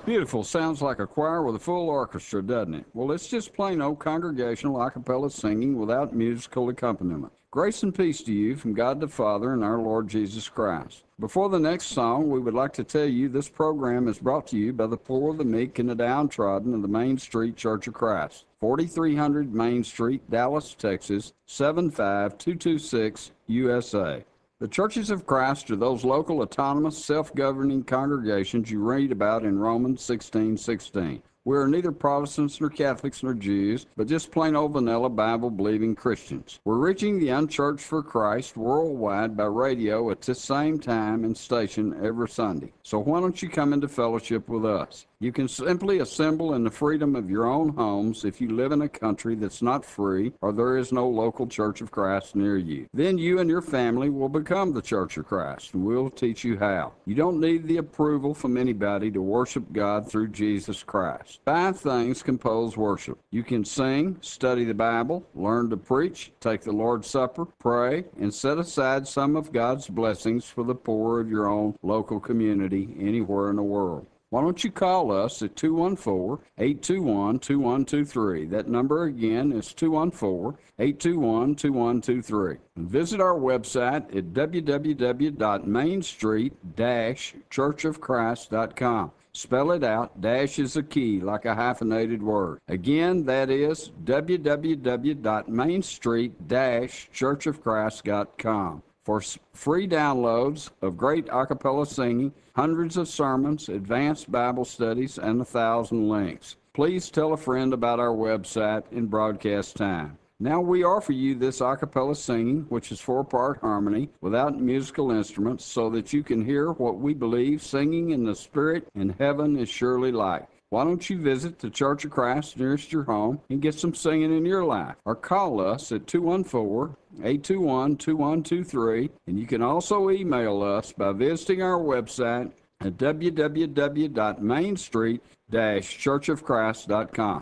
Beautiful. Sounds like a choir with a full orchestra, doesn't it? Well, it's just plain old congregational a cappella singing without musical accompaniment. Grace and peace to you from God the Father and our Lord Jesus Christ. Before the next song, we would like to tell you this program is brought to you by the poor, the meek, and the downtrodden of the Main Street Church of Christ, 4300 Main Street, Dallas, Texas, 75226, USA. The churches of Christ are those local, autonomous, self-governing congregations you read about in Romans 16:16. We are neither Protestants nor Catholics nor Jews, but just plain old vanilla Bible-believing Christians. We're reaching the unchurched for Christ worldwide by radio at this same time and station every Sunday. So why don't you come into fellowship with us? You can simply assemble in the freedom of your own homes if you live in a country that's not free or there is no local Church of Christ near you. Then you and your family will become the Church of Christ, and we'll teach you how. You don't need the approval from anybody to worship God through Jesus Christ. 5 things compose worship. You can sing, study the Bible, learn to preach, take the Lord's Supper, pray, and set aside some of God's blessings for the poor of your own local community anywhere in the world. Why don't you call us at 214-821-2123. That number again is 214-821-2123. And visit our website at www.mainstreet-churchofchrist.com. Spell it out. Dash is a key, like a hyphenated word. Again, that is www.mainstreet-churchofchrist.com. For free downloads of great a cappella singing, hundreds of sermons, advanced Bible studies, and 1,000 links. Please tell a friend about our website and broadcast time. Now we offer you this a cappella singing, which is 4-part harmony without musical instruments, so that you can hear what we believe singing in the Spirit in heaven is surely like. Why don't you visit the Church of Christ nearest your home and get some singing in your life? Or call us at 214-821-2123. And you can also email us by visiting our website at www.mainstreet-churchofchrist.com.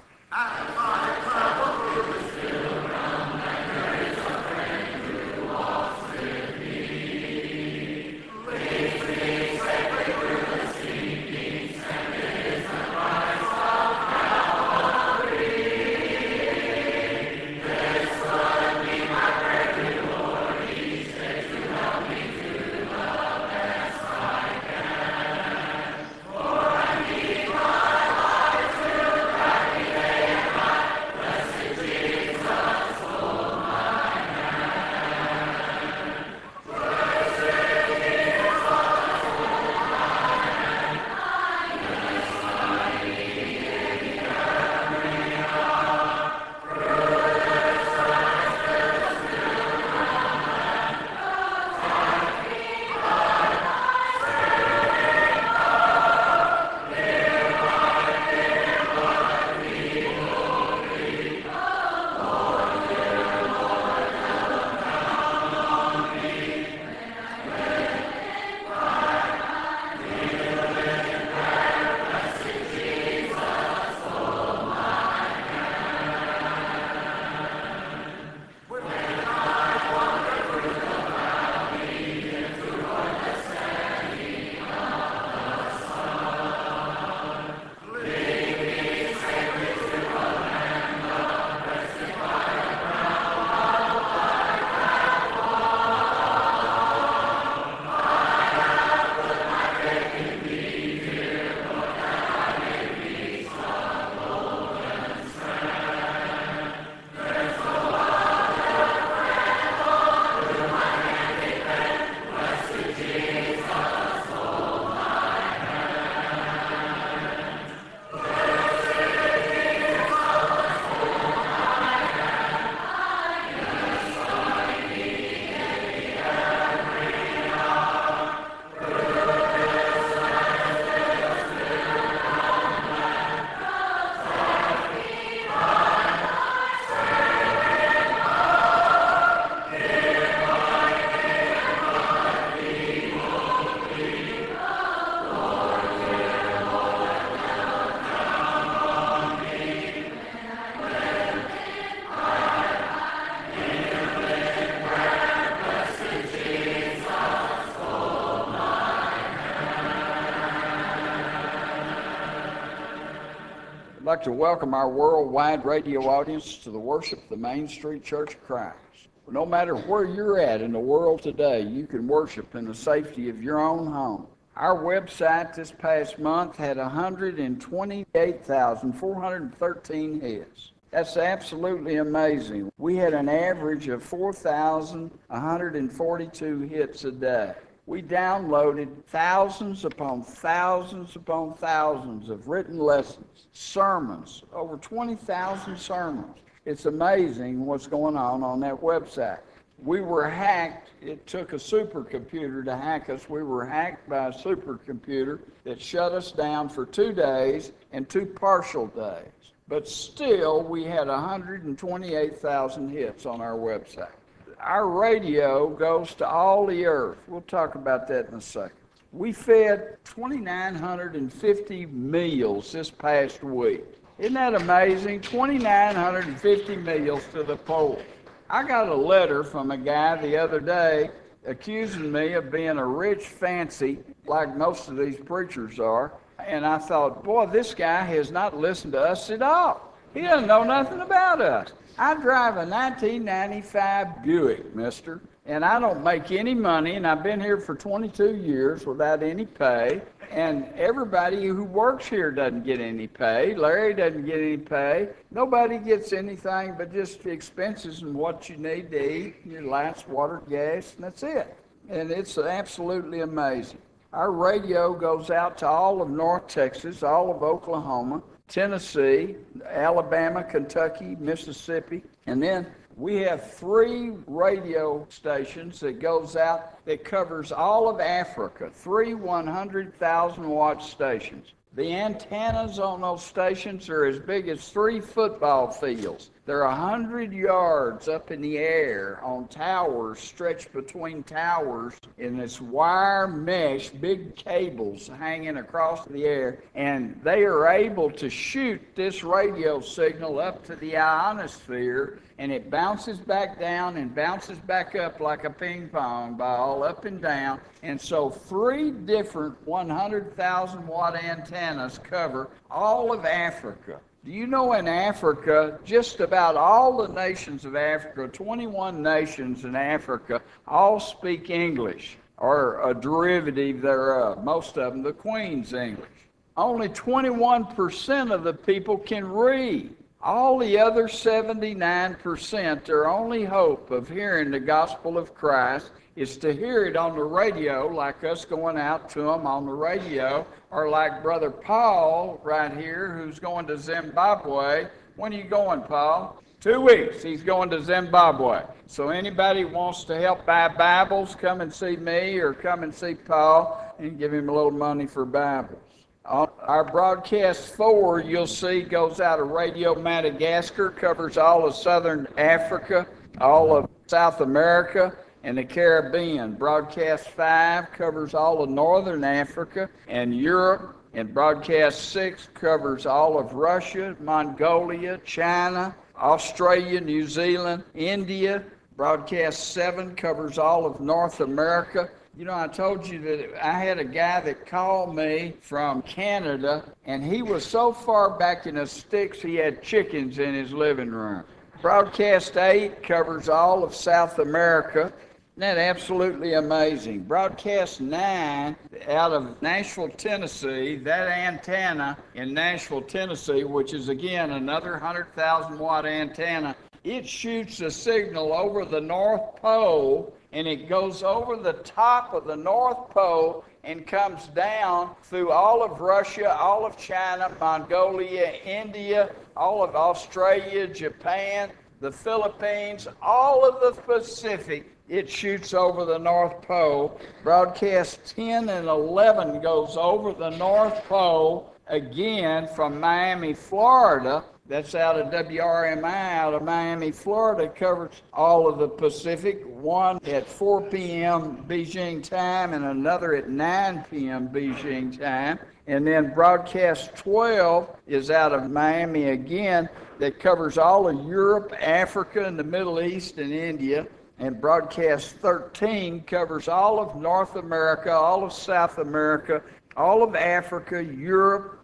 I'd like to welcome our worldwide radio audience to the worship of the Main Street Church of Christ. No matter where you're at in the world today, you can worship in the safety of your own home. Our website this past month had 128,413 hits. That's absolutely amazing. We had an average of 4,142 hits a day. We downloaded thousands upon thousands upon thousands of written lessons, sermons, over 20,000 sermons. It's amazing what's going on that website. We were hacked. It took a supercomputer to hack us. We were hacked by a supercomputer that shut us down for 2 days and 2 partial days. But still, we had 128,000 hits on our website. Our radio goes to all the earth. We'll talk about that in a second. We fed 2,950 meals this past week. Isn't that amazing? 2,950 meals to the poor. I got a letter from a guy the other day accusing me of being a rich fancy, like most of these preachers are. And I thought, boy, this guy has not listened to us at all. He doesn't know nothing about us. I drive a 1995 Buick, mister, and I don't make any money, and I've been here for 22 years without any pay, and everybody who works here doesn't get any pay. Larry doesn't get any pay. Nobody gets anything but just the expenses and what you need to eat, your lights, water, gas, and that's it. And it's absolutely amazing. Our radio goes out to all of North Texas, all of Oklahoma, Tennessee, Alabama, Kentucky, Mississippi, and then we have 3 radio stations that goes out that covers all of Africa, 3 100,000 watt stations. The antennas on those stations are as big as 3 football fields. They're 100 yards up in the air on towers stretched between towers in this wire mesh, big cables hanging across the air, and they are able to shoot this radio signal up to the ionosphere, and it bounces back down and bounces back up like a ping pong ball, up and down. And so 3 different 100,000 watt antennas cover all of Africa. Do you know in Africa, just about all the nations of Africa, 21 nations in Africa, all speak English or a derivative thereof, most of them the Queen's English. Only 21% of the people can read. All the other 79%, their only hope of hearing the gospel of Christ is to hear it on the radio, like us going out to them on the radio, or like Brother Paul right here, who's going to Zimbabwe. When are you going, Paul? 2 weeks. He's going to Zimbabwe. So anybody wants to help buy Bibles, come and see me or come and see Paul and give him a little money for Bibles. Our broadcast 4, you'll see, goes out of Radio Madagascar, covers all of Southern Africa, all of South America, and the Caribbean. Broadcast 5 covers all of Northern Africa and Europe, and broadcast 6 covers all of Russia, Mongolia, China, Australia, New Zealand, India. Broadcast 7 covers all of North America. You know, I told you that I had a guy that called me from Canada, and he was so far back in the sticks he had chickens in his living room. Broadcast 8 covers all of South America. Isn't that absolutely amazing? Broadcast 9 out of Nashville, Tennessee, that antenna in Nashville, Tennessee, which is again another 100,000 watt antenna, it shoots a signal over the North Pole, and it goes over the top of the North Pole and comes down through all of Russia, all of China, Mongolia, India, all of Australia, Japan, the Philippines, all of the Pacific. It shoots over the North Pole. Broadcast 10 and 11 goes over the North Pole again from Miami, Florida. That's out of WRMI out of Miami, Florida. Covers all of the Pacific. One at 4 p.m. Beijing time and another at 9 p.m. Beijing time. And then broadcast 12 is out of Miami again. That covers all of Europe, Africa, and the Middle East and India. And broadcast 13 covers all of North America, all of South America, all of Africa, Europe,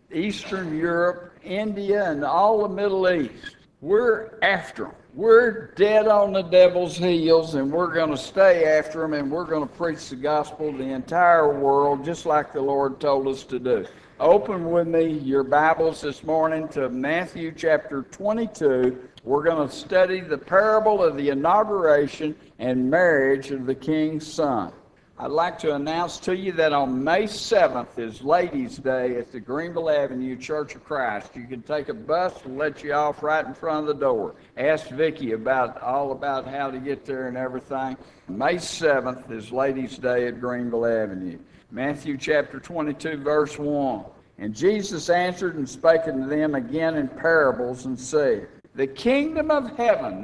Eastern Europe, India, and all the Middle East. We're after them. We're dead on the devil's heels, and we're going to stay after them, and we're going to preach the gospel to the entire world, just like the Lord told us to do. Open with me your Bibles this morning to Matthew chapter 22. We're going to study the parable of the inauguration and marriage of the king's son. I'd like to announce to you that on May 7th is Ladies' Day at the Greenville Avenue Church of Christ. You can take a bus and let you off right in front of the door. Ask Vicki all about how to get there and everything. May 7th is Ladies' Day at Greenville Avenue. Matthew chapter 22, verse 1. And Jesus answered and spake unto them again in parables, and said, the kingdom of heaven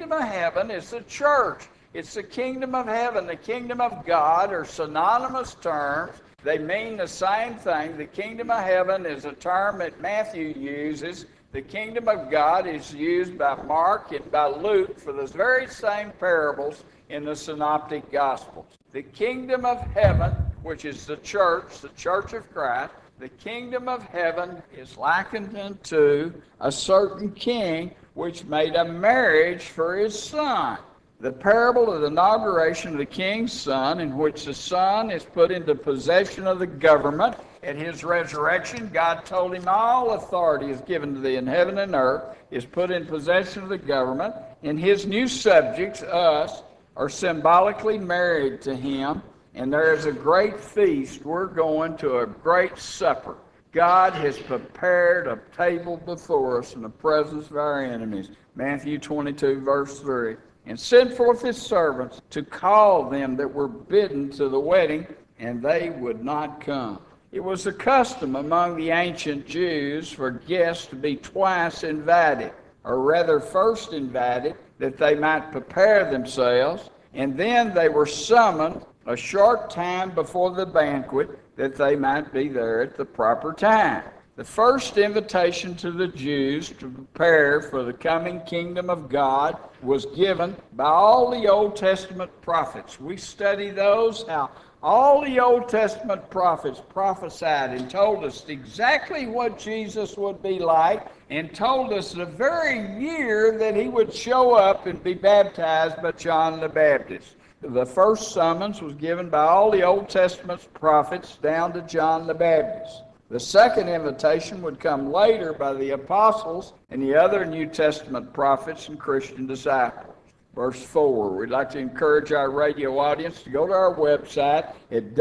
is the church. It's the kingdom of heaven. The kingdom of God are synonymous terms. They mean the same thing. The kingdom of heaven is a term that Matthew uses. The kingdom of God is used by Mark and by Luke for the very same parables in the synoptic gospels. The kingdom of heaven, which is the church of Christ, the kingdom of heaven is likened unto a certain king which made a marriage for his son. The parable of the inauguration of the king's son, in which the son is put into possession of the government. At his resurrection, God told him all authority is given to thee in heaven and earth, is put in possession of the government, and his new subjects, us, are symbolically married to him, and there is a great feast. We're going to a great supper. God has prepared a table before us in the presence of our enemies. Matthew 22, verse 3. And sent forth his servants to call them that were bidden to the wedding, and they would not come. It was a custom among the ancient Jews for guests to be twice invited, or rather first invited, that they might prepare themselves, and then they were summoned a short time before the banquet, that they might be there at the proper time. The first invitation to the Jews to prepare for the coming kingdom of God was given by all the Old Testament prophets. We study those, how all the Old Testament prophets prophesied and told us exactly what Jesus would be like, and told us the very year that he would show up and be baptized by John the Baptist. The first summons was given by all the Old Testament prophets down to John the Baptist. The second invitation would come later by the apostles and the other New Testament prophets and Christian disciples. Verse 4, we'd like to encourage our radio audience to go to our website at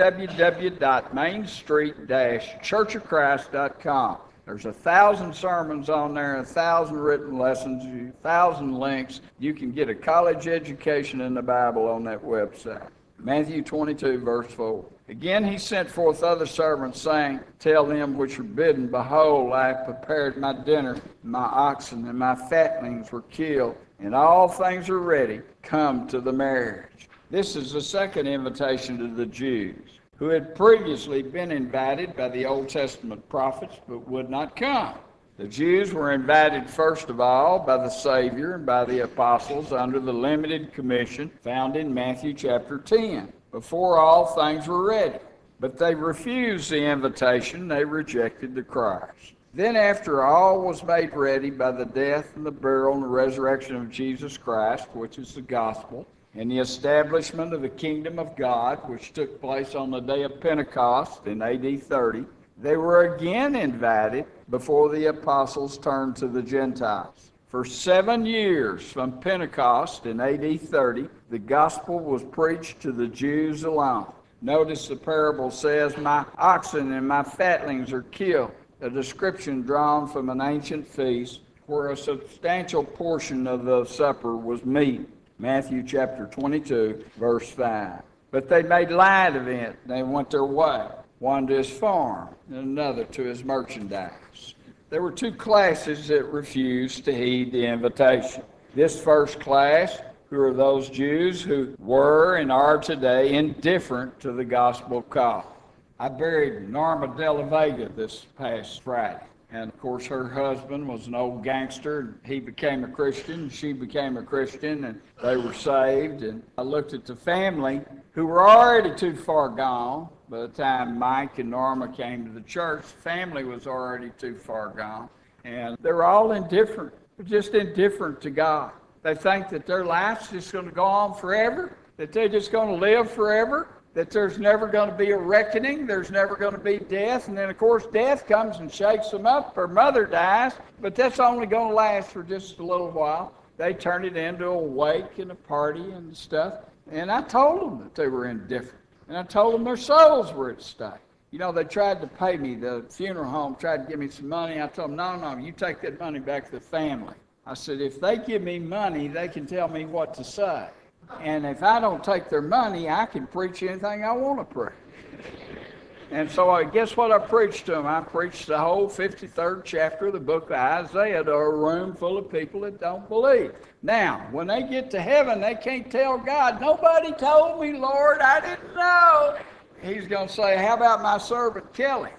www.mainstreet-churchofchrist.com. There's 1,000 sermons on there, 1,000 written lessons, 1,000 links. You can get a college education in the Bible on that website. Matthew 22, verse 4. Again he sent forth other servants, saying, tell them which are bidden, behold, I have prepared my dinner, and my oxen and my fatlings were killed, and all things are ready. Come to the marriage. This is the second invitation to the Jews, who had previously been invited by the Old Testament prophets, but would not come. The Jews were invited first of all by the Savior and by the apostles under the limited commission found in Matthew chapter 10, before all things were ready. But they refused the invitation. They rejected the Christ. Then after all was made ready by the death and the burial and the resurrection of Jesus Christ, which is the gospel, and the establishment of the kingdom of God, which took place on the day of Pentecost in AD 30, they were again invited before the apostles turned to the Gentiles. For 7 years from Pentecost in AD 30, the gospel was preached to the Jews alone. Notice the parable says, my oxen and my fatlings are killed, a description drawn from an ancient feast where a substantial portion of the supper was meat. Matthew chapter 22, verse 5. But they made light of it, and they went their way. One to his farm, and another to his merchandise. There were two classes that refused to heed the invitation. This first class, who are those Jews who were and are today indifferent to the gospel call. I buried Norma Della Vega this past Friday. And of course, her husband was an old gangster. He became a Christian, she became a Christian, and they were saved. And I looked at the family who were already too far gone. By the time Mike and Norma came to the church, the family was already too far gone. And they're all indifferent, just indifferent to God. They think that their life's just going to go on forever, that they're just going to live forever, that there's never going to be a reckoning, there's never going to be death, and then of course death comes and shakes them up. Her mother dies, but that's only going to last for just a little while. They turn it into a wake and a party and stuff, and I told them that they were indifferent, and I told them their souls were at stake. You know, they tried to pay me, the funeral home tried to give me some money. I told them, no, you take that money back to the family. I said, if they give me money, they can tell me what to say. And if I don't take their money, I can preach anything I want to preach. And so guess what I preached to them? I preached the whole 53rd chapter of the book of Isaiah to a room full of people that don't believe. Now, when they get to heaven, they can't tell God, nobody told me, Lord, I didn't know. He's going to say, how about my servant Kelly?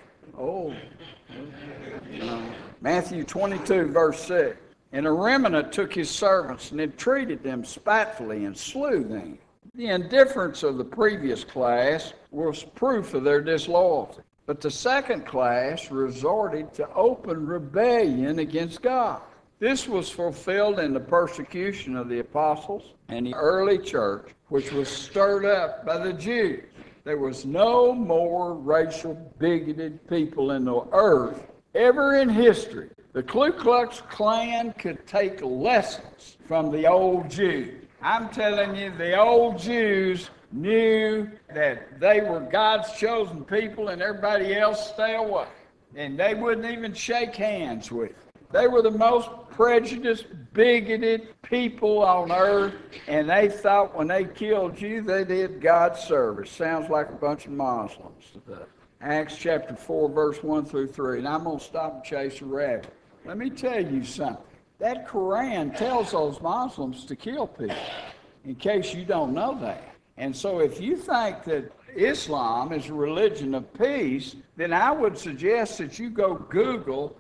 Matthew 22, verse 6. And a remnant took his servants and entreated them spitefully and slew them. The indifference of the previous class was proof of their disloyalty. But the second class resorted to open rebellion against God. This was fulfilled in the persecution of the apostles and the early church, which was stirred up by the Jews. There was no more racial bigoted people in the earth ever in history. The Ku Klux Klan could take lessons from the old Jews. I'm telling you, the old Jews knew that they were God's chosen people and everybody else stay away. And they wouldn't even shake hands with them. They were the most prejudiced, bigoted people on earth, and they thought when they killed you, they did God's service. Sounds like a bunch of Muslims today. Acts chapter 4, verse 1 through 3. And I'm going to stop and chase a rabbit. Let me tell you something. That Quran tells those Muslims to kill people, in case you don't know that. And so if you think that Islam is a religion of peace, then I would suggest that you go Google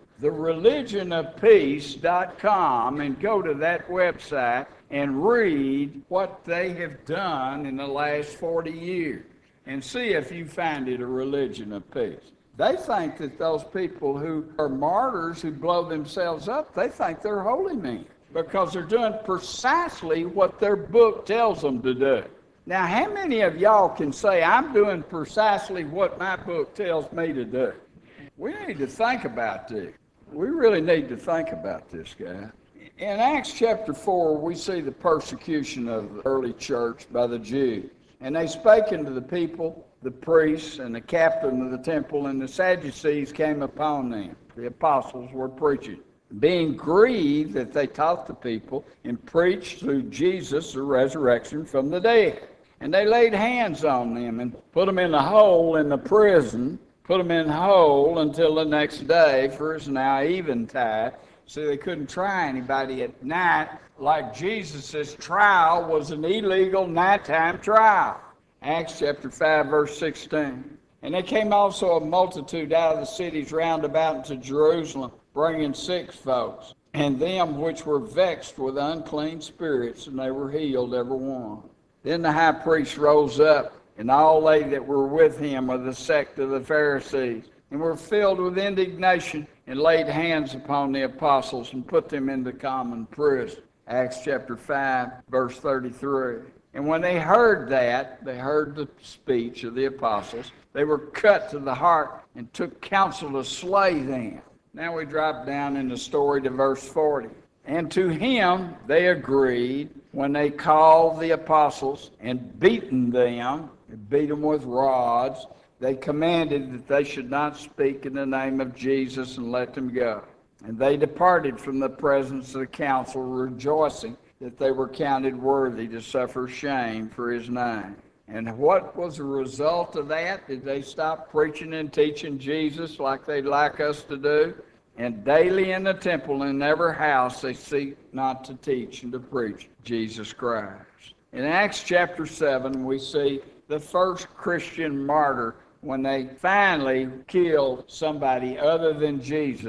thereligionofpeace.com and go to that website and read what they have done in the last 40 years and see if you find it a religion of peace. They think that those people who are martyrs, who blow themselves up, they think they're holy men because they're doing precisely what their book tells them to do. Now, how many of y'all can say, I'm doing precisely what my book tells me to do? We need to think about this. We really need to think about this, guy. In Acts chapter 4, we see the persecution of the early church by the Jews. And they spake unto the people, the priests, and the captain of the temple, and the Sadducees came upon them. The apostles were preaching, being grieved that they taught the people and preached through Jesus the resurrection from the dead. And they laid hands on them and put them in a hole in the prison, put them in a hole until the next day, for it's now eventide. So they couldn't try anybody at night, like Jesus' trial was an illegal nighttime trial. Acts chapter 5, verse 16. And there came also a multitude out of the cities round about into Jerusalem, bringing sick folks, and them which were vexed with unclean spirits, and they were healed every one. Then the high priest rose up, and all they that were with him of the sect of the Pharisees, and were filled with indignation, and laid hands upon the apostles, and put them into common prison. Acts chapter 5, verse 33. And when they heard that, they heard the speech of the apostles, they were cut to the heart and took counsel to slay them. Now we drop down in the story to verse 40. And to him they agreed when they called the apostles and beaten them, beat them with rods. They commanded that they should not speak in the name of Jesus and let them go. And they departed from the presence of the council, rejoicing that they were counted worthy to suffer shame for his name. And what was the result of that? Did they stop preaching and teaching Jesus like they'd like us to do? And daily in the temple and in every house they seek not to teach and to preach Jesus Christ. In Acts chapter 7, we see the first Christian martyr when they finally killed somebody other than Jesus.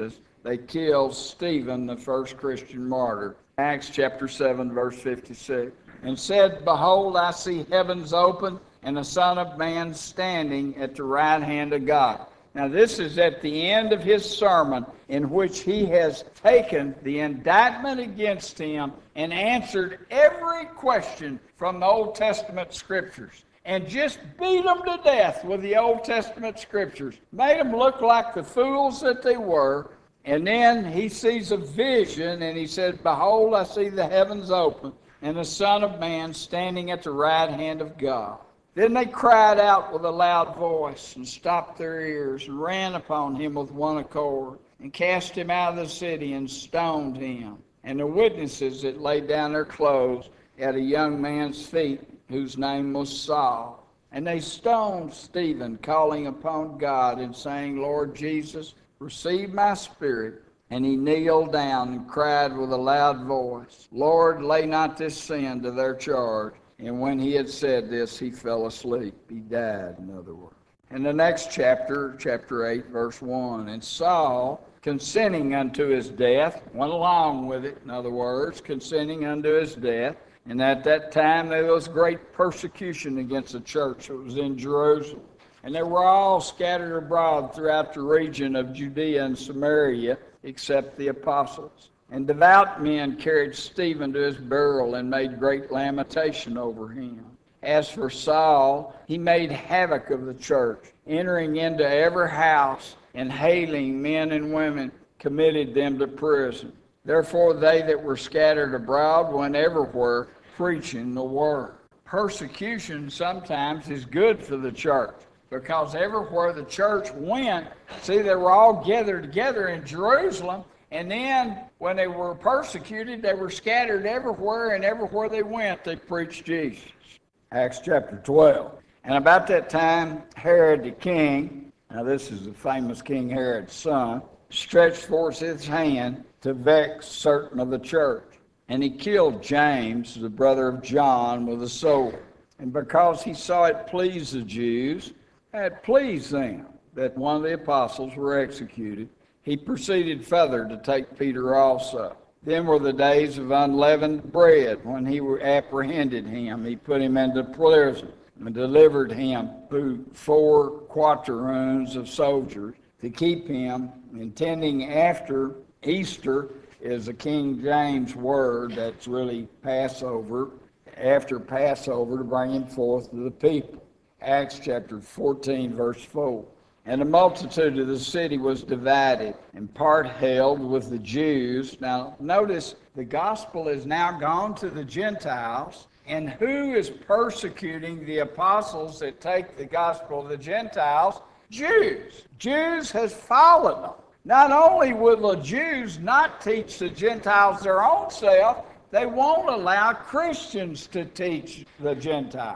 they killed Stephen, the first Christian martyr. Acts chapter 7, verse 56. And said, Behold, I see heavens open, and the Son of Man standing at the right hand of God. Now this is at the end of his sermon, in which he has taken the indictment against him and answered every question from the Old Testament Scriptures, and just beat them to death with the Old Testament Scriptures, made them look like the fools that they were. And then he sees a vision, and he said, Behold, I see the heavens open, and the Son of Man standing at the right hand of God. Then they cried out with a loud voice, and stopped their ears, and ran upon him with one accord, and cast him out of the city, and stoned him. And the witnesses that laid down their clothes at a young man's feet, whose name was Saul. And they stoned Stephen, calling upon God, and saying, Lord Jesus, receive my spirit. And he kneeled down and cried with a loud voice, Lord, lay not this sin to their charge. And when he had said this, he fell asleep. He died, in other words. In the next chapter, chapter 8, verse 1, and Saul, consenting unto his death, went along with it, in other words, consenting unto his death. And at that time there was great persecution against the church that was in Jerusalem. And they were all scattered abroad throughout the region of Judea and Samaria, except the apostles. And devout men carried Stephen to his burial and made great lamentation over him. As for Saul, he made havoc of the church, entering into every house and hailing men and women, committed them to prison. Therefore they that were scattered abroad went everywhere preaching the word. Persecution sometimes is good for the church, because everywhere the church went, see, they were all gathered together in Jerusalem, and then when they were persecuted, they were scattered everywhere, and everywhere they went, they preached Jesus. Acts chapter 12. And about that time, Herod the king, now this is the famous King Herod's son, stretched forth his hand to vex certain of the church. And he killed James, the brother of John, with a sword. And because he saw it please the Jews, it pleased them that one of the apostles were executed, he proceeded further to take Peter also. Then were the days of unleavened bread. When he apprehended him, he put him into prison and delivered him through 4 quaternions of soldiers to keep him, intending after Easter is a King James word that's really Passover, after Passover, to bring him forth to the people. Acts chapter 14, verse 4. And the multitude of the city was divided, and part held with the Jews. Now, notice the gospel is now gone to the Gentiles, and who is persecuting the apostles that take the gospel of the Gentiles? Jews. Jews has followed them. Not only will the Jews not teach the Gentiles their own self, they won't allow Christians to teach the Gentiles.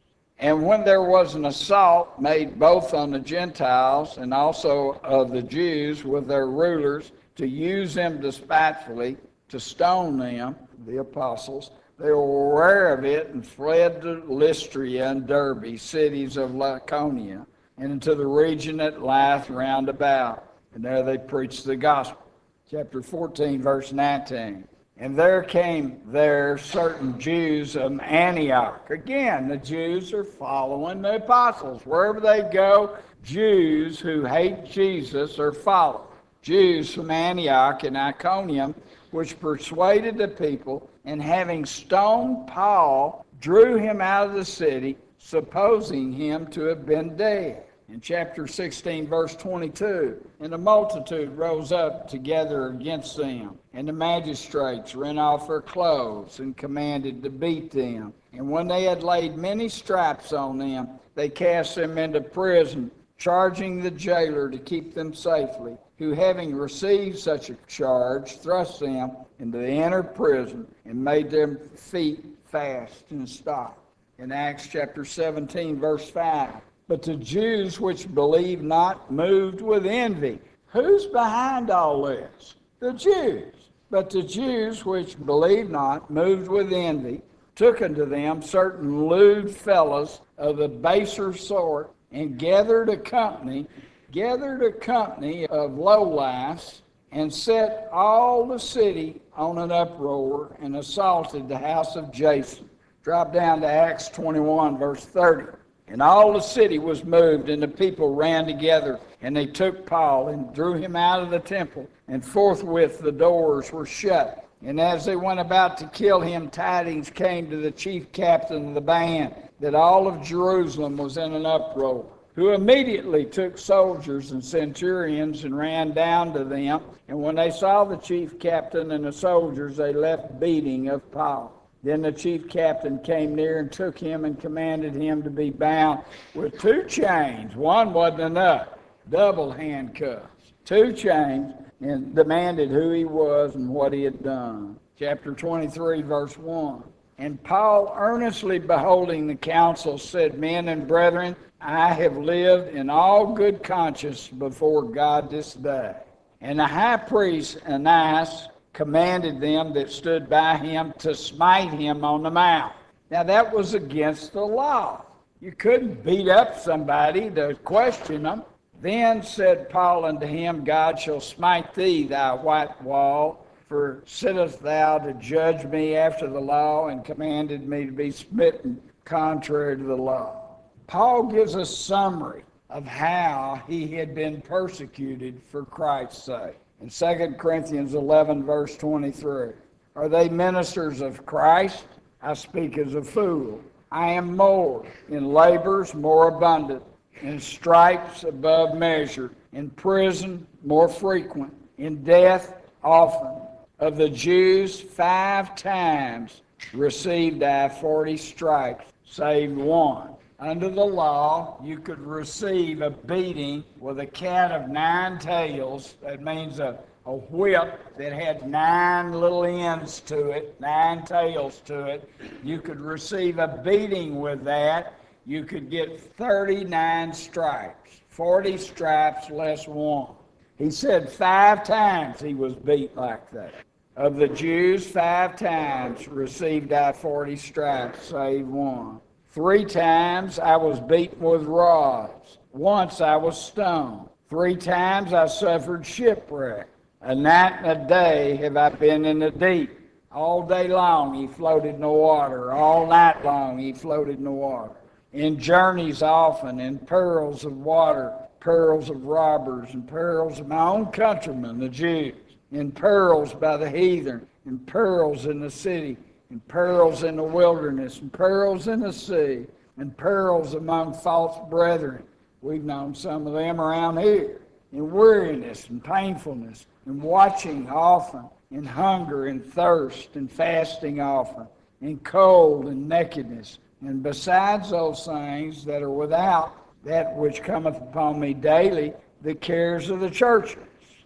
And when there was an assault made both on the Gentiles and also of the Jews with their rulers to use them despitefully, to stone them, the apostles, they were aware of it and fled to Lystra and Derbe, cities of Lycaonia, and into the region that lieth round about. And there they preached the gospel. Chapter 14, verse 19. And there came there certain Jews of Antioch. Again, the Jews are following the apostles. Wherever they go, Jews who hate Jesus are followed. Jews from Antioch and Iconium, which persuaded the people, and having stoned Paul, drew him out of the city, supposing him to have been dead. In chapter 16, verse 22, and the multitude rose up together against them, and the magistrates rent off their clothes and commanded to beat them. And when they had laid many stripes on them, they cast them into prison, charging the jailer to keep them safely, who having received such a charge, thrust them into the inner prison and made their feet fast and stop. In Acts chapter 17, verse 5, but the Jews which believed not moved with envy. Who's behind all this? The Jews. But the Jews which believed not moved with envy, took unto them certain lewd fellows of the baser sort, and gathered a company of lowlifes, and set all the city on an uproar and assaulted the house of Jason. Drop down to Acts 21, verse 30. And all the city was moved, and the people ran together, and they took Paul and drew him out of the temple, and forthwith the doors were shut. And as they went about to kill him, tidings came to the chief captain of the band that all of Jerusalem was in an uproar, who immediately took soldiers and centurions and ran down to them. And when they saw the chief captain and the soldiers, they left beating of Paul. Then the chief captain came near and took him and commanded him to be bound with 2 chains. One wasn't enough, double handcuffs, 2 chains, and demanded who he was and what he had done. Chapter 23, verse 1. And Paul, earnestly beholding the council, said, Men and brethren, I have lived in all good conscience before God this day. And the high priest Annas commanded them that stood by him to smite him on the mouth. Now that was against the law. You couldn't beat up somebody to question them. Then said Paul unto him, God shall smite thee, thou white wall, for sittest thou to judge me after the law, and commanded me to be smitten contrary to the law. Paul gives a summary of how he had been persecuted for Christ's sake. In 2 Corinthians 11, verse 23, are they ministers of Christ? I speak as a fool. I am more, in labors more abundant, in stripes above measure, in prison more frequent, in death often. Of the Jews 5 times received I 40 stripes, save one. Under the law, you could receive a beating with a cat of 9 tails. That means a whip that had 9 little ends to it, 9 tails to it. You could receive a beating with that. You could get 39 stripes, 40 stripes less one. He said 5 times he was beat like that. Of the Jews, 5 times received I 40 stripes, save one. 3 times I was beaten with rods. Once I was stoned. 3 times I suffered shipwreck. A night and a day have I been in the deep. All day long he floated in the water. All night long he floated in the water. In journeys often, in perils of water, perils of robbers, and perils of my own countrymen, the Jews. In perils by the heathen, in perils in the city, in perils in the wilderness, in perils in the sea, and perils among false brethren. We've known some of them around here. In weariness and painfulness, in watching often, in hunger and thirst, and fasting often, in cold and nakedness, and besides those things that are without, that which cometh upon me daily, the cares of the churches.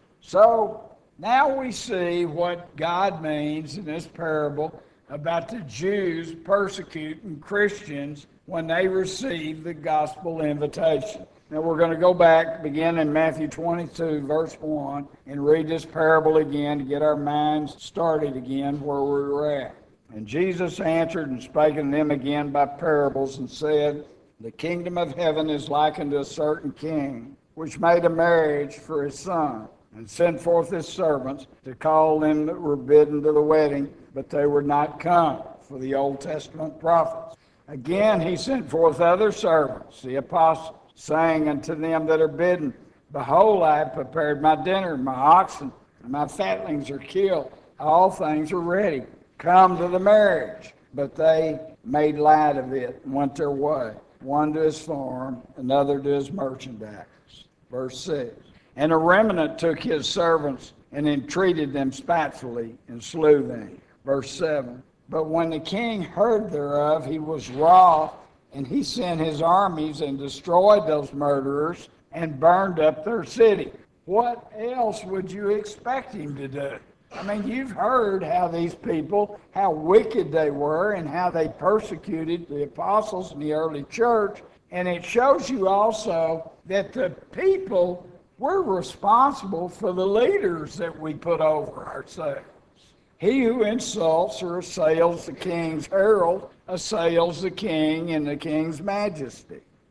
So now we see what God means in this parable about the Jews persecuting Christians when they receive the gospel invitation. Now we're going to go back, begin in Matthew 22, verse 1, and read this parable again to get our minds started again where we were at. And Jesus answered and spake unto them again by parables, and said, The kingdom of heaven is like unto a certain king, which made a marriage for his son, and sent forth his servants to call them that were bidden to the wedding, but they were not come, for the Old Testament prophets. Again he sent forth other servants, the apostles, saying unto them that are bidden, Behold, I have prepared my dinner, my oxen and my fatlings are killed, all things are ready. Come to the marriage. But they made light of it and went their way, one to his farm, another to his merchandise. Verse 6. And a remnant took his servants and entreated them spitefully and slew them. Verse 7. But when the king heard thereof, he was wroth, and he sent his armies and destroyed those murderers and burned up their city. What else would you expect him to do? I mean, you've heard how these people, how wicked they were and how they persecuted the apostles in the early church. And it shows you also that the people were responsible for the leaders that we put over ourselves. He who insults or assails the king's herald assails the king and the king's majesty.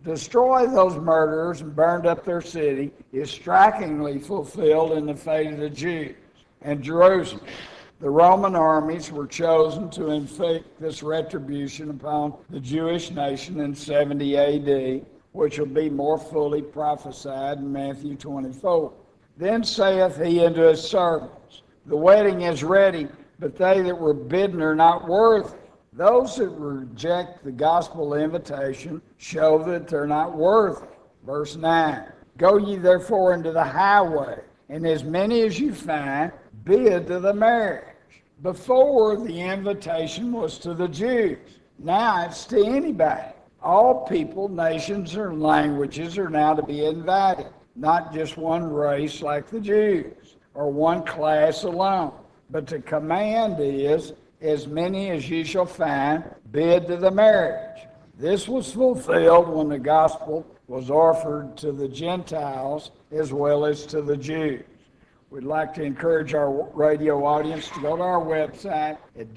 destroy those murderers and burned up their city is strikingly fulfilled in the fate of the Jews and Jerusalem. The Roman armies were chosen to inflict this retribution upon the Jewish nation in 70 AD, which will be more fully prophesied in Matthew 24. Then saith he unto his servants, the wedding is ready, but they that were bidden are not worthy. Those that reject the gospel invitation show that they're not worthy. Verse 9, go ye therefore into the highway, and as many as you find, bid to the marriage. Before, the invitation was to the Jews. Now it's to anybody. All people, nations, or languages are now to be invited, not just one race like the Jews, or one class alone. But the command is, as many as ye shall find, bid to the marriage. This was fulfilled when the gospel was offered to the Gentiles as well as to the Jews. We'd like to encourage our radio audience to go to our website at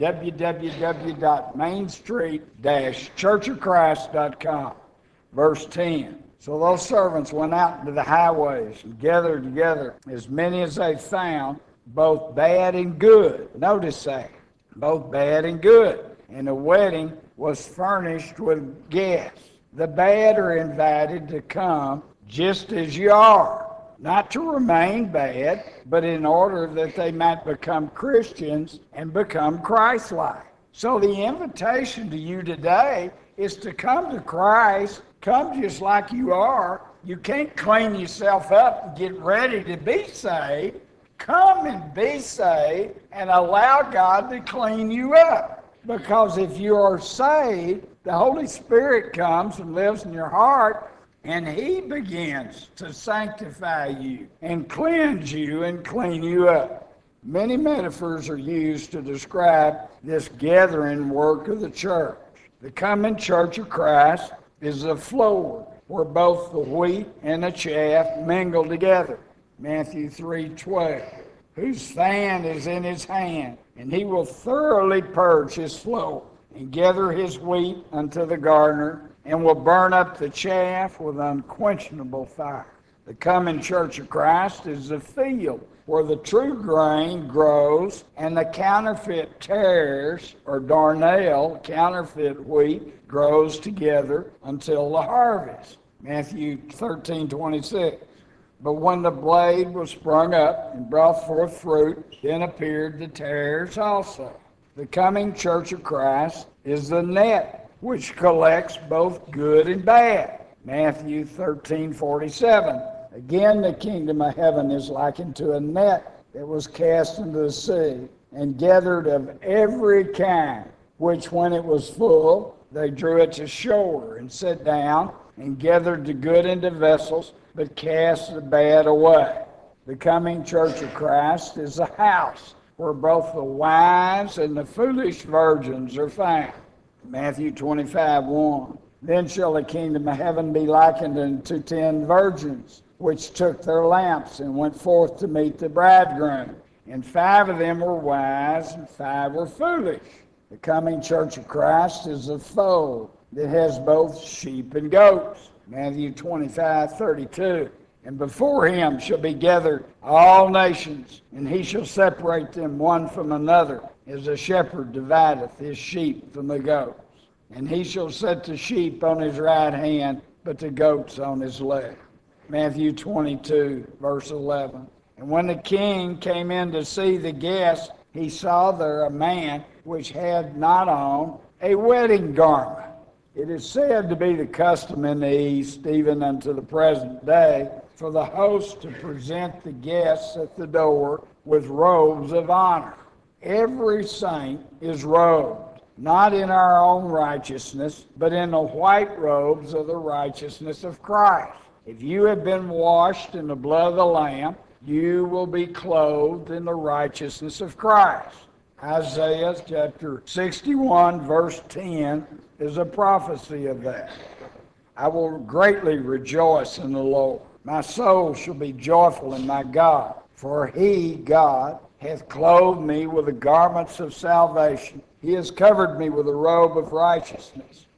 www.mainstreet-churchofchrist.com. Verse 10. So those servants went out into the highways and gathered together as many as they found, both bad and good. Notice that. Both bad and good. And the wedding was furnished with guests. The bad are invited to come just as you are. Not to remain bad, but in order that they might become Christians and become Christ-like. So the invitation to you today is to come to Christ. Come just like you are. You can't clean yourself up and get ready to be saved. Come and be saved and allow God to clean you up. Because if you are saved, the Holy Spirit comes and lives in your heart, and He begins to sanctify you and cleanse you and clean you up. Many metaphors are used to describe this gathering work of the church. The coming church of Christ is the floor where both the wheat and the chaff mingle together. Matthew 3:12. Whose fan is in his hand, and he will thoroughly purge his floor, and gather his wheat unto the garner, and will burn up the chaff with unquenchable fire. The coming church of Christ is the field where the true grain grows, and the counterfeit tares, or darnel, counterfeit wheat, grows together until the harvest. Matthew 13:26. But when the blade was sprung up and brought forth fruit, then appeared the tares also. The coming church of Christ is the net which collects both good and bad. Matthew 13:47. Again, the kingdom of heaven is likened to a net that was cast into the sea, and gathered of every kind, which when it was full, they drew it to shore, and sat down, and gathered the good into vessels, but cast the bad away. The coming church of Christ is a house where both the wise and the foolish virgins are found. Matthew 25:1. Then shall the kingdom of heaven be likened unto 10 virgins, which took their lamps and went forth to meet the bridegroom. And 5 of them were wise, and 5 were foolish. The coming church of Christ is a fold that has both sheep and goats. Matthew 25:32. And before him shall be gathered all nations, and he shall separate them one from another, as a shepherd divideth his sheep from the goats. And he shall set the sheep on his right hand, but the goats on his left. Matthew 22, verse 11. And when the king came in to see the guests, he saw there a man which had not on a wedding garment. It is said to be the custom in the East, even unto the present day, for the host to present the guests at the door with robes of honor. Every saint is robed, not in our own righteousness, but in the white robes of the righteousness of Christ. If you have been washed in the blood of the Lamb, you will be clothed in the righteousness of Christ. Isaiah chapter 61, verse 10 is a prophecy of that. I will greatly rejoice in the Lord. My soul shall be joyful in my God, for he, God, hath clothed me with the garments of salvation. He has covered me with a robe of righteousness.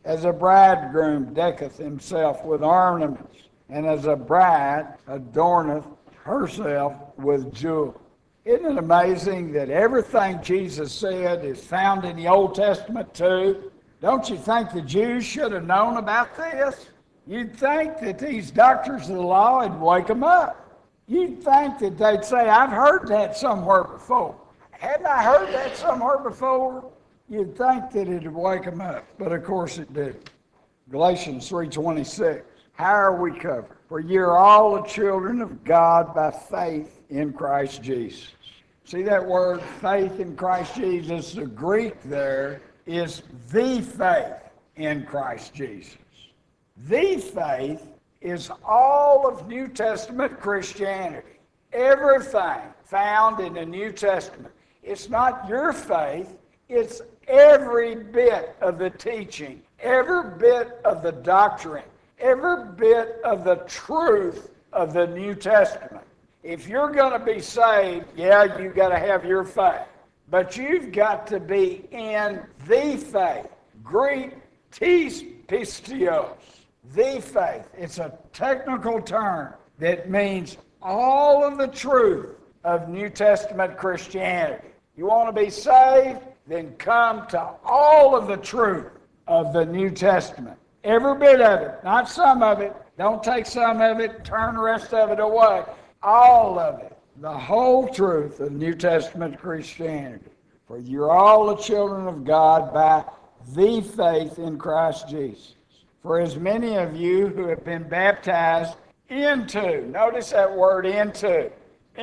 As a bridegroom decketh himself with ornaments, and as a bride adorneth herself with jewels. Isn't it amazing that everything Jesus said is found in the Old Testament too? Don't you think the Jews should have known about this? You'd think that these doctors of the law would wake them up. You'd think that they'd say, I've heard that somewhere before. Hadn't I heard that somewhere before? You'd think that it'd wake them up, but of course it didn't. Galatians 3:26, how are we covered? For you are all the children of God by faith in Christ Jesus. See that word, faith in Christ Jesus, the Greek there is the faith in Christ Jesus. The faith is all of New Testament Christianity. Everything found in the New Testament. It's not your faith, it's every bit of the teaching, every bit of the doctrine, every bit of the truth of the New Testament. If you're going to be saved, yeah, you've got to have your faith. But you've got to be in the faith. Greek, tis pistios, the faith. It's a technical term that means all of the truth of New Testament Christianity. You want to be saved? Then come to all of the truth of the New Testament. Every bit of it, not some of it. Don't take some of it, turn the rest of it away. All of it. The whole truth of New Testament Christianity. For you're all the children of God by the faith in Christ Jesus. For as many of you who have been baptized into, notice that word into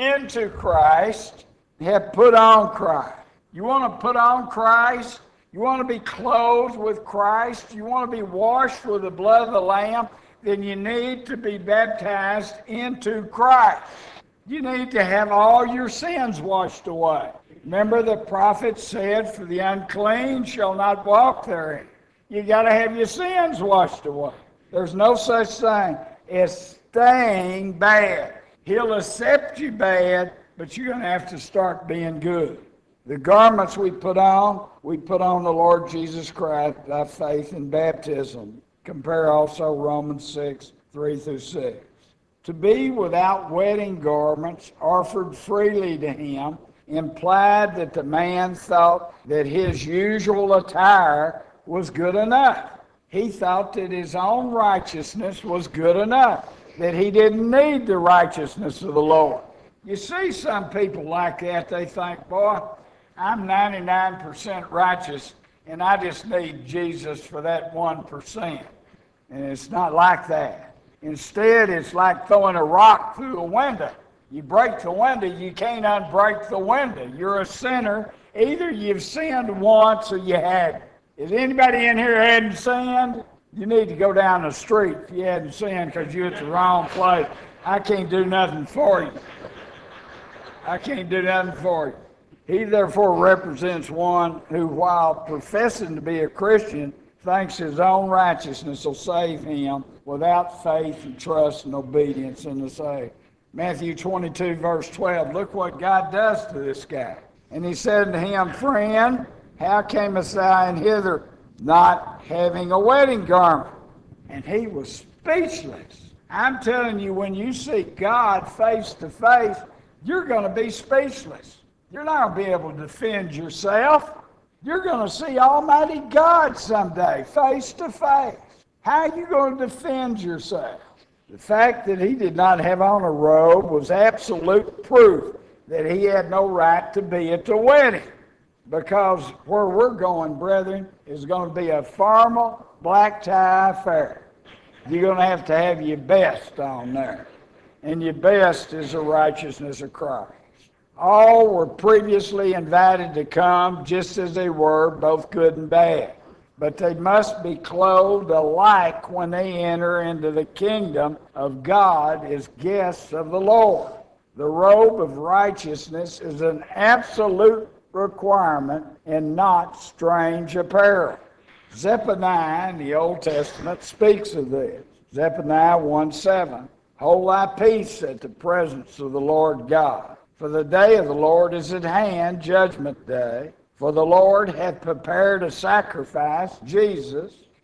Christ, have put on Christ. You want to put on Christ? You want to be clothed with Christ? You want to be washed with the blood of the Lamb? Then you need to be baptized into Christ. You need to have all your sins washed away. Remember the prophet said, for the unclean shall not walk therein. You got to have your sins washed away. There's no such thing as staying bad. He'll accept you bad, but you're going to have to start being good. The garments we put on the Lord Jesus Christ by faith in baptism. Compare also Romans 6, 3-6. To be without wedding garments offered freely to him implied that the man thought that his usual attire was good enough. He thought that his own righteousness was good enough, that he didn't need the righteousness of the Lord. You see some people like that, they think, boy, I'm 99% righteous, and I just need Jesus for that 1%. And it's not like that. Instead, it's like throwing a rock through a window. You break the window, you can't unbreak the window. You're a sinner. Either you've sinned once or you hadn't. Is anybody in here hadn't sinned? You need to go down the street if you hadn't sinned because you're at the wrong place. I can't do nothing for you. I can't do nothing for you. He therefore represents one who, while professing to be a Christian, thinks his own righteousness will save him without faith and trust and obedience in the Savior. Matthew 22, verse 12, look what God does to this guy. And he said to him, friend, how camest thou in hither not having a wedding garment? And he was speechless. I'm telling you, when you see God face to face, you're going to be speechless. You're not going to be able to defend yourself. You're going to see Almighty God someday, face to face. How are you going to defend yourself? The fact that he did not have on a robe was absolute proof that he had no right to be at the wedding. Because where we're going, brethren, is going to be a formal black tie affair. You're going to have your best on there. And your best is the righteousness of Christ. All were previously invited to come just as they were, both good and bad. But they must be clothed alike when they enter into the kingdom of God as guests of the Lord. The robe of righteousness is an absolute requirement and not strange apparel. Zephaniah in the Old Testament speaks of this. Zephaniah 1:7. Hold thy peace at the presence of the Lord God. For the day of the Lord is at hand, judgment day. For the Lord hath prepared a sacrifice, Jesus.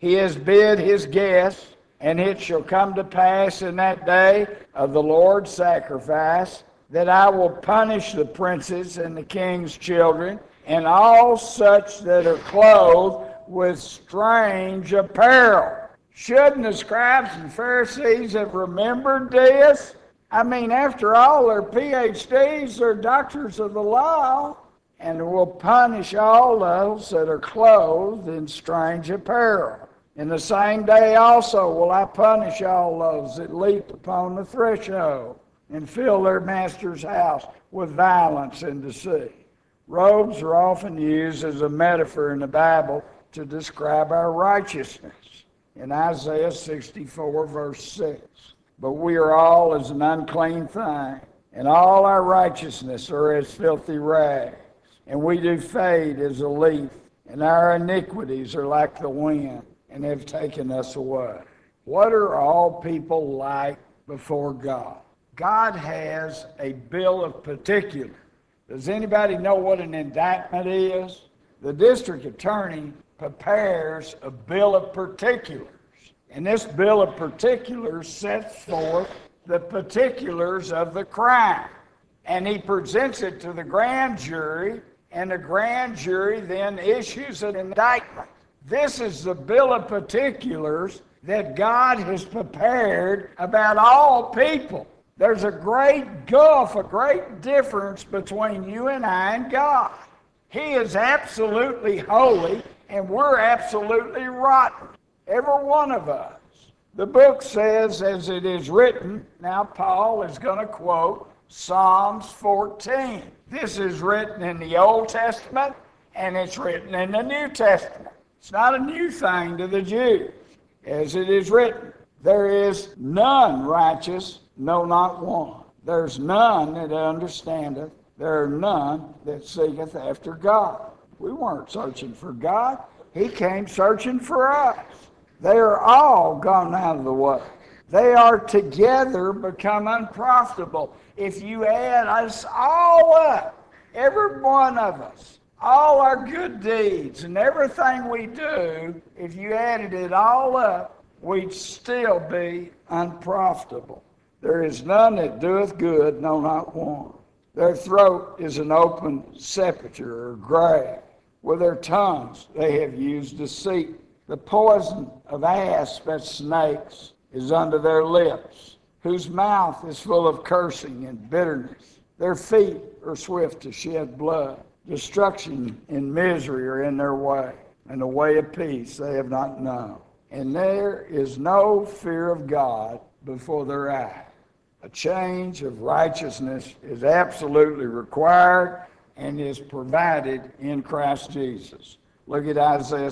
He has bid his guests, and it shall come to pass in that day of the Lord's sacrifice that I will punish the princes and the king's children, and all such that are clothed with strange apparel. Shouldn't the scribes and Pharisees have remembered this? I mean, after all, they're PhDs, they're doctors of the law, and will punish all those that are clothed in strange apparel. In the same day also will I punish all those that leap upon the threshold and fill their master's house with violence and deceit. Robes are often used as a metaphor in the Bible to describe our righteousness. In Isaiah 64, verse 6, but we are all as an unclean thing, and all our righteousness are as filthy rags, and we do fade as a leaf, and our iniquities are like the wind, and have taken us away. What are all people like before God? God has a bill of particulars. Does anybody know what an indictment is? The district attorney prepares a bill of particulars. And this bill of particulars sets forth the particulars of the crime. And he presents it to the grand jury, and the grand jury then issues an indictment. This is the bill of particulars that God has prepared about all people. There's a great gulf, a great difference between you and I and God. He is absolutely holy, and we're absolutely rotten. Every one of us. The book says, as it is written, now Paul is going to quote Psalms 14. This is written in the Old Testament, and it's written in the New Testament. It's not a new thing to the Jews. As it is written, there is none righteous, no, not one. There's none that understandeth. There are none that seeketh after God. We weren't searching for God. He came searching for us. They are all gone out of the way. They are together become unprofitable. If you add us all up, every one of us, all our good deeds and everything we do, if you added it all up, we'd still be unprofitable. There is none that doeth good, no, not one. Their throat is an open sepulchre or grave. With their tongues they have used deceit. The poison of asps and snakes is under their lips, whose mouth is full of cursing and bitterness. Their feet are swift to shed blood. Destruction and misery are in their way, and the way of peace they have not known. And there is no fear of God before their eyes. A change of righteousness is absolutely required and is provided in Christ Jesus. Look at Isaiah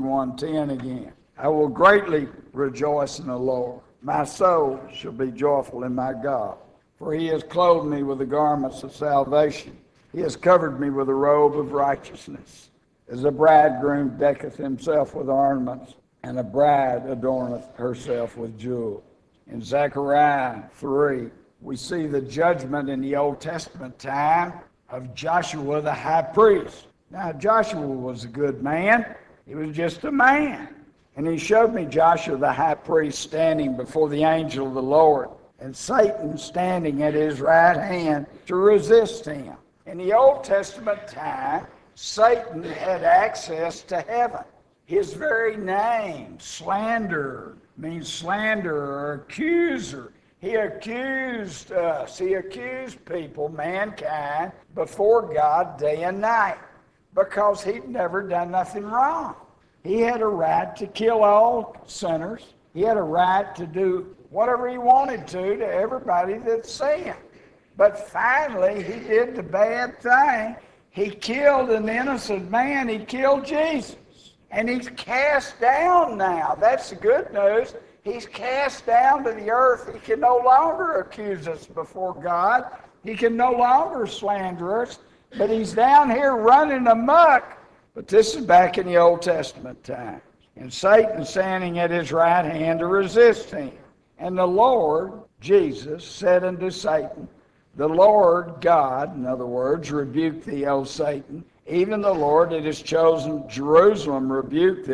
61:10 again. I will greatly rejoice in the Lord. My soul shall be joyful in my God. For he has clothed me with the garments of salvation. He has covered me with a robe of righteousness. As a bridegroom decketh himself with ornaments, and a bride adorneth herself with jewels. In Zechariah 3, we see the judgment in the Old Testament time of Joshua the high priest. Now, Joshua was a good man. He was just a man. And he showed me Joshua the high priest standing before the angel of the Lord, and Satan standing at his right hand to resist him. In the Old Testament time, Satan had access to heaven. His very name, slanderer, means slanderer or accuser. He accused us. He accused people, mankind, before God day and night, because he'd never done nothing wrong. He had a right to kill all sinners. He had a right to do whatever he wanted to everybody that sinned. But finally, he did the bad thing. He killed an innocent man. He killed Jesus. And he's cast down now. That's the good news. He's cast down to the earth. He can no longer accuse us before God. He can no longer slander us. But he's down here running amok. But this is back in the Old Testament time. And Satan standing at his right hand to resist him. And the Lord, Jesus, said unto Satan, the Lord God, in other words, rebuke thee, O Satan. Even the Lord that has chosen Jerusalem rebuke thee.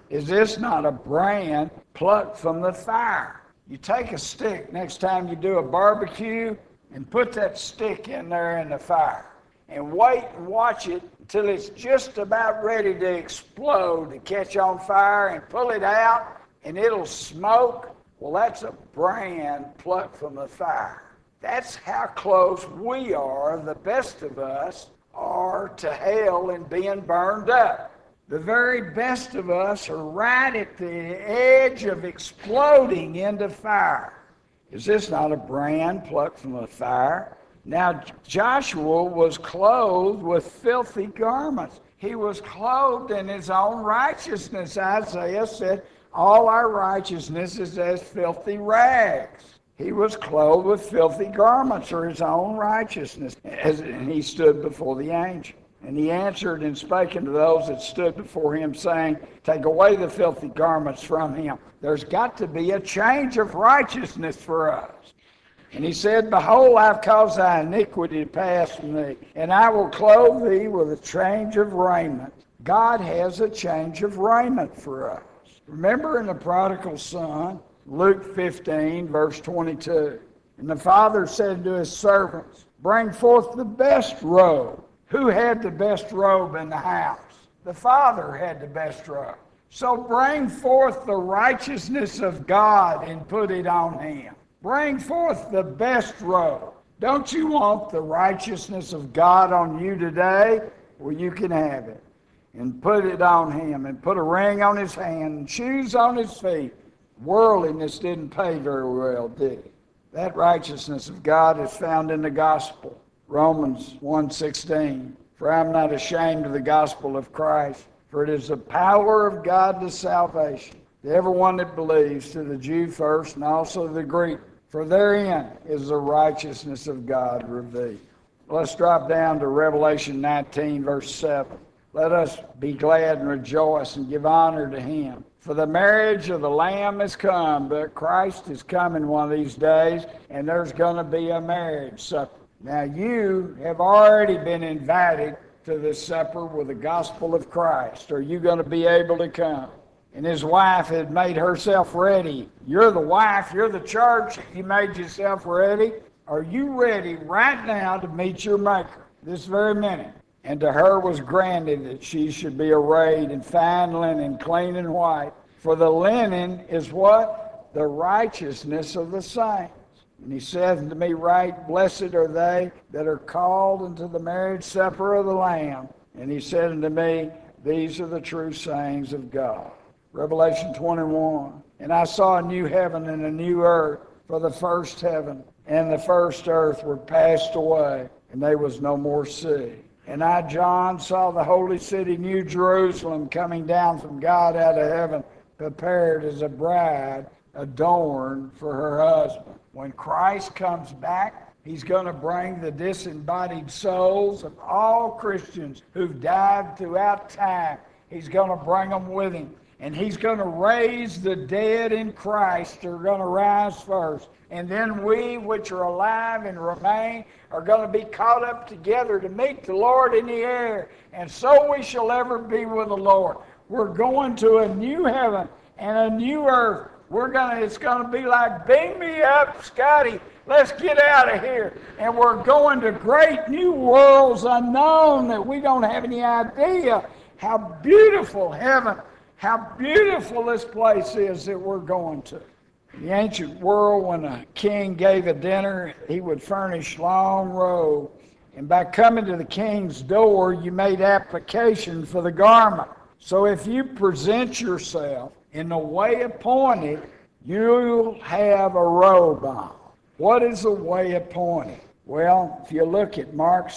Is this not a brand plucked from the fire? You take a stick next time you do a barbecue and put that stick in there in the fire and wait and watch it until it's just about ready to explode, to catch on fire, and pull it out and it'll smoke. Well, that's a brand plucked from the fire. That's how close we are, the best of us, are to hell and being burned up. The very best of us are right at the edge of exploding into fire. Is this not a brand plucked from the fire? Now, Joshua was clothed with filthy garments. He was clothed in his own righteousness. Isaiah said, all our righteousness is as filthy rags. He was clothed with filthy garments, or his own righteousness. And he stood before the angel. And he answered and spake unto those that stood before him, saying, take away the filthy garments from him. There's got to be a change of righteousness for us. And he said, behold, I've caused thy iniquity to pass from thee, and I will clothe thee with a change of raiment. God has a change of raiment for us. Remember in the prodigal son, Luke 15, verse 22, and the father said to his servants, bring forth the best robe. Who had the best robe in the house? The father had the best robe. So bring forth the righteousness of God and put it on him. Bring forth the best robe. Don't you want the righteousness of God on you today? Well, you can have it. And put it on him, and put a ring on his hand, and shoes on his feet. Worldliness didn't pay very well, did it? That righteousness of God is found in the gospel. Romans 1:16, for I am not ashamed of the gospel of Christ, for it is the power of God to salvation, to everyone that believes, to the Jew first and also the Greek. For therein is the righteousness of God revealed. Let's drop down to Revelation 19, verse 7. Let us be glad and rejoice and give honor to him. For the marriage of the Lamb is come, but Christ is coming one of these days, and there's going to be a marriage supper. Now you have already been invited to this supper with the gospel of Christ. Are you going to be able to come? And his wife had made herself ready. You're the wife, you're the church, you made yourself ready. Are you ready right now to meet your Maker this very minute? And to her was granted that she should be arrayed in fine linen, clean and white. For the linen is what? The righteousness of the saints. And he said unto me, right, blessed are they that are called into the marriage supper of the Lamb. And he said unto me, these are the true sayings of God. Revelation 21. And I saw a new heaven and a new earth, for the first heaven and the first earth were passed away, and there was no more sea. And I, John, saw the holy city, New Jerusalem, coming down from God out of heaven, prepared as a bride adorned for her husband. When Christ comes back, he's going to bring the disembodied souls of all Christians who've died throughout time. He's going to bring them with him. And he's going to raise the dead in Christ. They're going to rise first. And then we, which are alive and remain, are going to be caught up together to meet the Lord in the air. And so we shall ever be with the Lord. We're going to a new heaven and a new earth. It's going to be like, beam me up, Scotty. Let's get out of here. And we're going to great new worlds unknown that we don't have any idea how beautiful heaven, how beautiful this place is that we're going to. In the ancient world, when a king gave a dinner, he would furnish long robes. And by coming to the king's door, you made application for the garment. So if you present yourself in the way appointed, you'll have a robe on. What is the way appointed? Well, if you look at Mark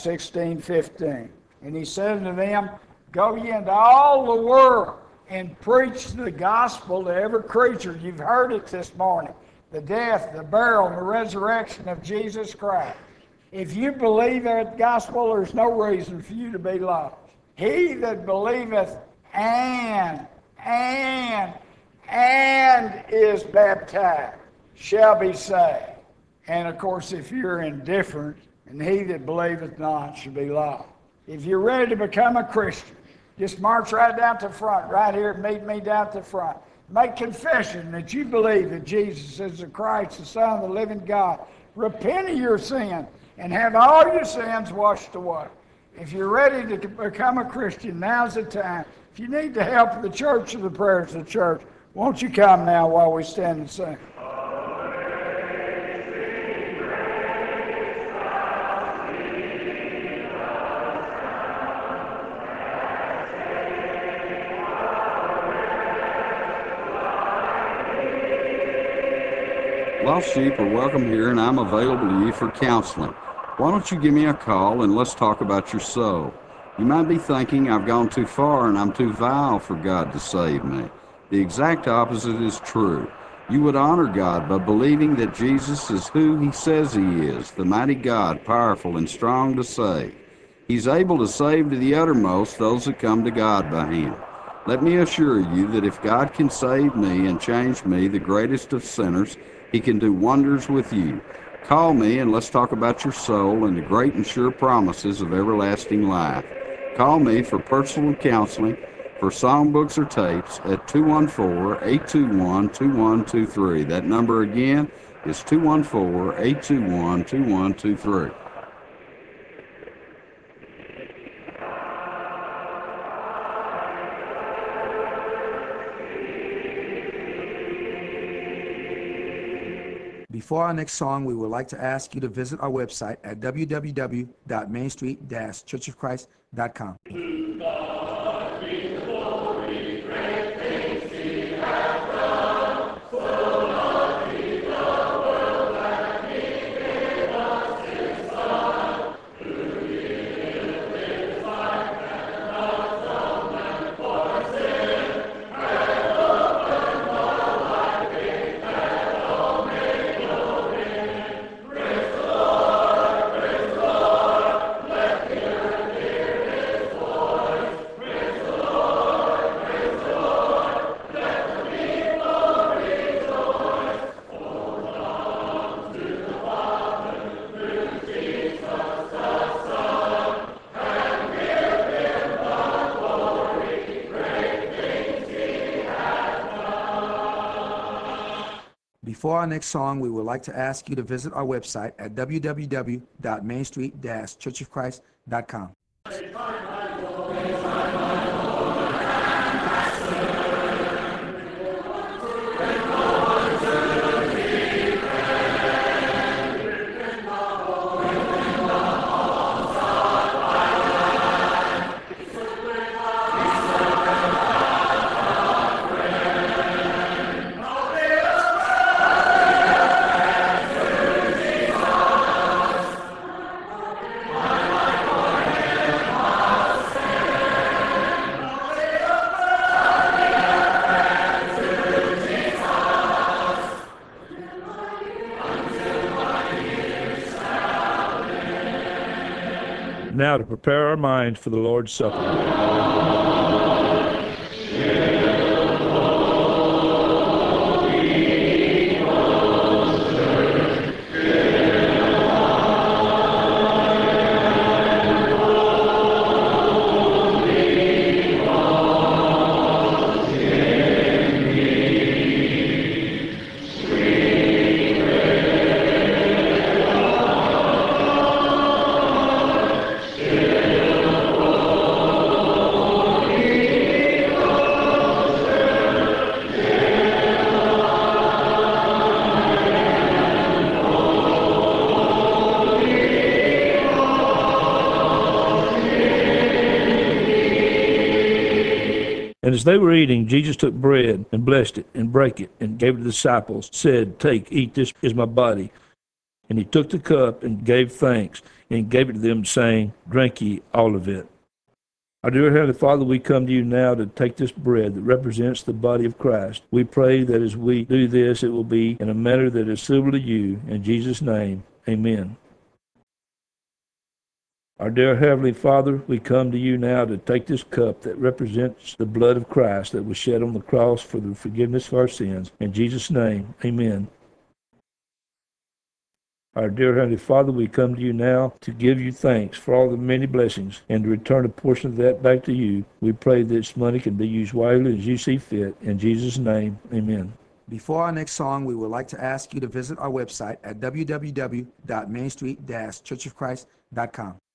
16:15, and he said to them, go ye into all the world and preach the gospel to every creature. You've heard it this morning. The death, the burial, and the resurrection of Jesus Christ. If you believe that gospel, there's no reason for you to be lost. He that believeth and is baptized shall be saved. And of course, if you're indifferent, and he that believeth not shall be lost. If you're ready to become a Christian, Just march right down to the front, right here, meet me down at the front. Make confession that you believe that Jesus is the Christ, the Son of the living God. Repent of your sin and have all your sins washed away. If you're ready to become a Christian, now's the time. If you need the help of the church or the prayers of the church, won't you come now while we stand and sing? Lost sheep are welcome here, and I'm available to you for counseling. Why don't you give me a call and let's talk about your soul? You might be thinking I've gone too far and I'm too vile for God to save me. The exact opposite is true. You would honor God by believing that Jesus is who He says He is, the mighty God, powerful and strong to save. He's able to save to the uttermost those that come to God by Him. Let me assure you that if God can save me and change me, the greatest of sinners, He can do wonders with you. Call me and let's talk about your soul and the great and sure promises of everlasting life. Call me for personal counseling, for songbooks or tapes at 214-821-2123. That number again is 214-821-2123. Before our next song, we would like to ask you to visit our website at www.mainstreet-churchofchrist.com. Before our next song, we would like to ask you to visit our website at www.mainstreet-churchofchrist.com. Now to prepare our minds for the Lord's Supper. And as they were eating, Jesus took bread and blessed it and brake it and gave it to the disciples, said, "Take, eat, this is my body." And he took the cup and gave thanks and gave it to them, saying, "Drink ye all of it." Our dear Heavenly Father, we come to you now to take this bread that represents the body of Christ. We pray that as we do this, it will be in a manner that is suitable to you. In Jesus' name, amen. Our dear Heavenly Father, we come to you now to take this cup that represents the blood of Christ that was shed on the cross for the forgiveness of our sins. In Jesus' name, amen. Our dear Heavenly Father, we come to you now to give you thanks for all the many blessings and to return a portion of that back to you. We pray this money can be used wisely as you see fit. In Jesus' name, amen. Before our next song, we would like to ask you to visit our website at www.mainstreet-churchofchrist.com.